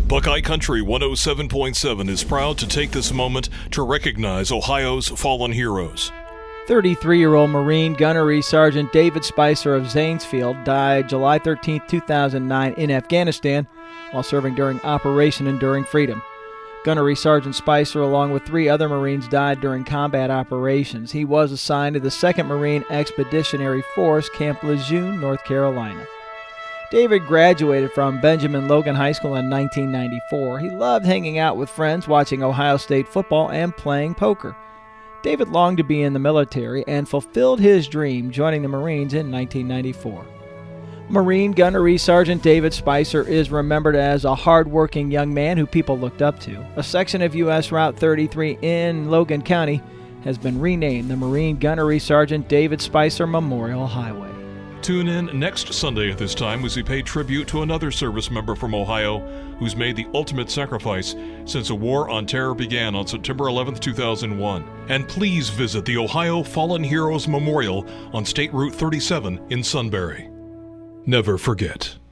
Buckeye Country 107.7 is proud to take this moment to recognize Ohio's fallen heroes. 33-year-old Marine Gunnery Sergeant David Spicer of Zanesfield died July 13, 2009 in Afghanistan while serving during Operation Enduring Freedom. Gunnery Sergeant Spicer, along with 3 other Marines, died during combat operations. He was assigned to the 2nd Marine Expeditionary Force, Camp Lejeune, North Carolina. David graduated from Benjamin Logan High School in 1994. He loved hanging out with friends, watching Ohio State football, and playing poker. David longed to be in the military and fulfilled his dream, joining the Marines in 1994. Marine Gunnery Sergeant David Spicer is remembered as a hard-working young man who people looked up to. A section of U.S. Route 33 in Logan County has been renamed the Marine Gunnery Sergeant David Spicer Memorial Highway. Tune in next Sunday at this time as we pay tribute to another service member from Ohio who's made the ultimate sacrifice since a war on terror began on September 11, 2001. And please visit the Ohio Fallen Heroes Memorial on State Route 37 in Sunbury. Never forget.